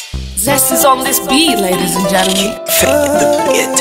Zest is on this beat, ladies and gentlemen. Fake the beat.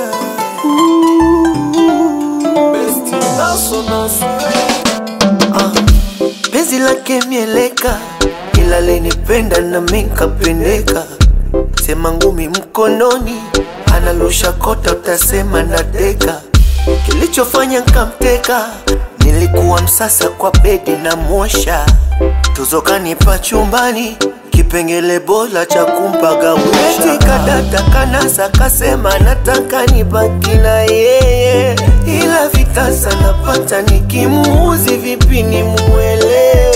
Penzi lake mieleka, ila lenipenda na minkapendeka. Sema ngumi mkononi, analusha kota utasema nadeka. Kilichofanya nkamteka, nilikuwa msasa kwa bedi na mosha. Tuzokanipa chumbani, kipengele bola cha kumpaga wisha. Kadata kanasa kasema nataka nibaki na yeye, ila vitasa napata nikimuuzi vipi nimuelewe.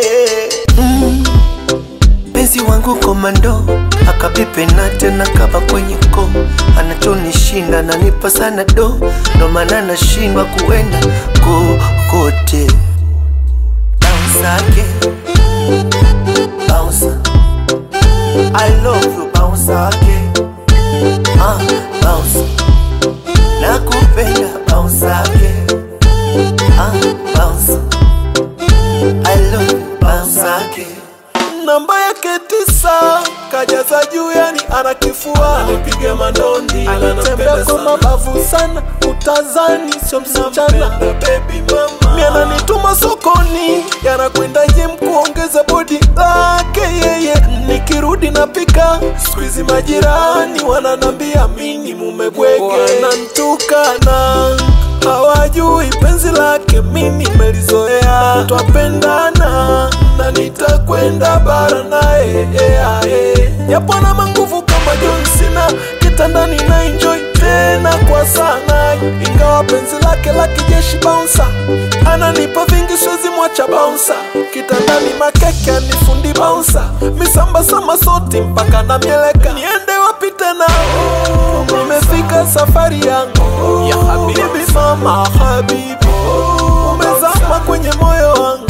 Penzi wangu komando, akabipe na tena kaba kwenye ko. Anachonishinda na nipa sana do, ndo maana nashindwa kuenda kokote. Bounce again, bounce, I love you, bounce again. Bounce, nakupenda, bounce again. Bounce, I love you, bounce again. Namba yake 9 kajaza juu, yani anakifua, anipige mandondi, anatembea kwa mabavu sana, utazani sio msichana. Baby mama, mimi ananituma sokoni, yanakwenda gym kuongeza body lake yeye. Nikirudi napika, squeeze majirani wananambia mimi mumebwege, wanantukana hawajui penzi lake mimi melizoea. Twapendana na nitakwenda bara nae, japo na manguvu kama John Cena, kitandani na enjoy tena kwa sana. Ingawa penzi lake la kijeshi bouncer, ananipa vingi siwezi mwacha bouncer. Kitandani makeke anifundi bouncer, misamba sama soti mpaka na mieleka. Niende wapi tena? Nimefika safari yangu ya habibi mama habibi, umezama kwenye moyo wangu.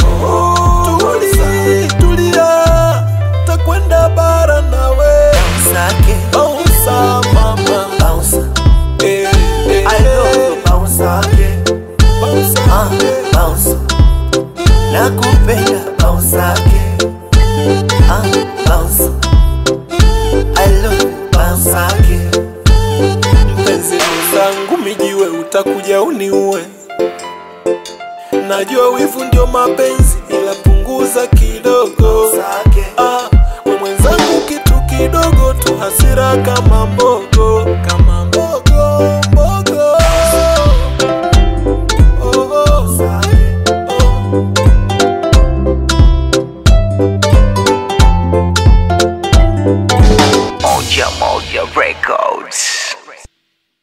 Tulia, takwenda bara nawe. Bounce again, mama, bounce, I love you, bounce again. Bounce, nakupenda, bounce again. Bounce, I love you, bounce again. Mpenzi zangu mijiwe, utakuja uniue. Najua wivu ndio mapenzi, ila punguza kidogo. Kwa mwenzangu kitu kidogo tu, hasira kama mbogo, kama mbogo. Moja Moja Records.